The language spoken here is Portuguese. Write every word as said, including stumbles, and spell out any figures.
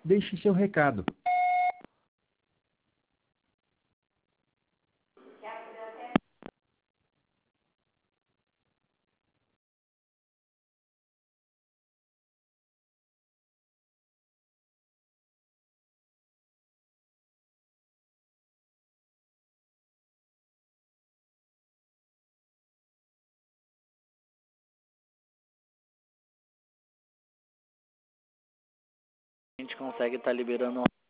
Deixe seu recado. A gente consegue estar liberando